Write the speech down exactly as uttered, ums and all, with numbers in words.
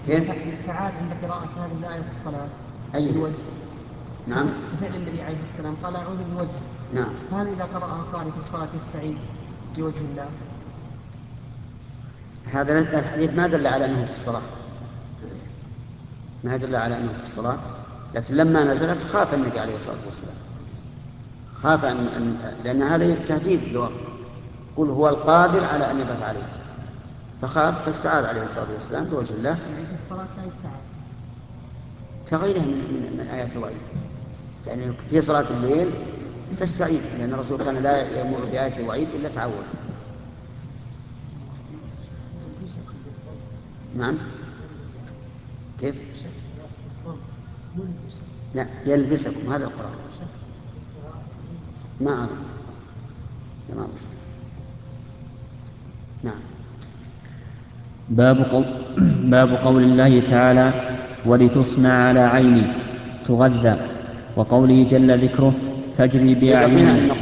كيف؟ استعاذ عند قراءة هذه الآية في الصلاة أي بالوجه. نعم. فعل النبي عليه السلام قال أعوذ بوجه. نعم. هل إذا قرأها قارئ في الصلاة يستعيذ بوجه الله؟ هذا الحديث ما دل على أنه في الصلاة، ما دل على أنه في الصلاة، لكن لما نزلت خاف النبي عليه الصلاة والسلام، خاف أن, أن لأن هذا تهديد للوقت، قل هو القادر على أن يبعث عليه، فخاف فاستعاذ عليه الصلاة والسلام بوجه الله. يعني في الصلاة لا يستعاذ كغيرها من, من, من آيات الوعيد، يعني في صلاة الليل تستعيذ، لأن الرسول كان لا يمر بآية الوعيد إلا تعوذ. نعم. كيف؟ لا، يلبسكم، هذا القرآن ما أظن. تمام. نعم. باب قول, باب قول الله تعالى ولتصنع على عيني تغذى، وقوله جل ذكره تجري يبقى فينا بأعيننا.